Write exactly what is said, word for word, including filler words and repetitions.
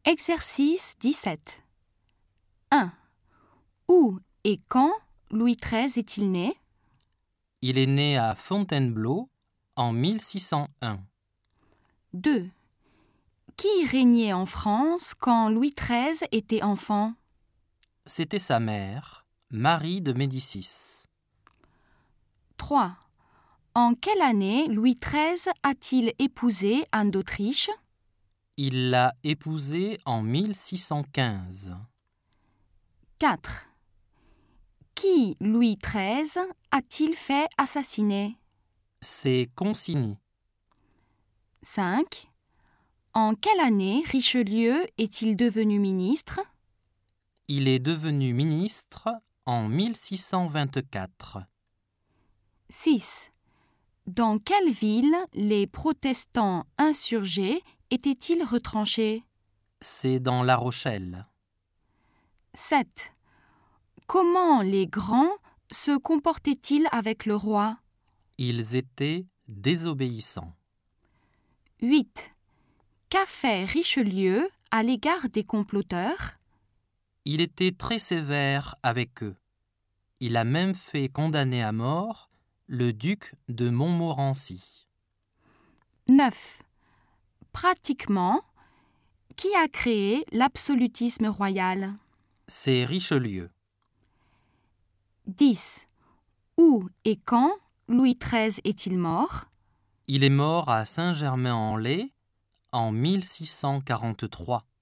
Exercice dix-sept. un. Où et quand Louis treize est-il né? Il est né à Fontainebleau en mille six cent un. deux. Qui régnait en France quand Louis treize était enfant? C'était sa mère, Marie de Médicis. trois. En quelle année Louis treize a-t-il épousé Anne d'Autriche? Il l'a épousée en mille six cent quinze. quatre. Qui Louis treize a-t-il fait assassiner? C'est Consigny. cinq. En quelle année Richelieu est-il devenu ministre? Il est devenu ministre en mille six cent vingt-quatre. six. Dans quelle ville les protestants insurgés étaient-ils retranchés? C'est dans La Rochelle. sept. Comment les grands se comportaient-ils avec le roi? Ils étaient désobéissants. huit. Qu'a fait Richelieu à l'égard des comploteurs? Il était très sévère avec eux. Il a même fait condamner à mort le duc de Montmorency. neuf. Pratiquement, qui a créé l'absolutisme royal? C'est Richelieu. dix. Où et quand Louis treize est-il mort? Il est mort à Saint-Germain-en-Laye en mille six cent quarante-trois.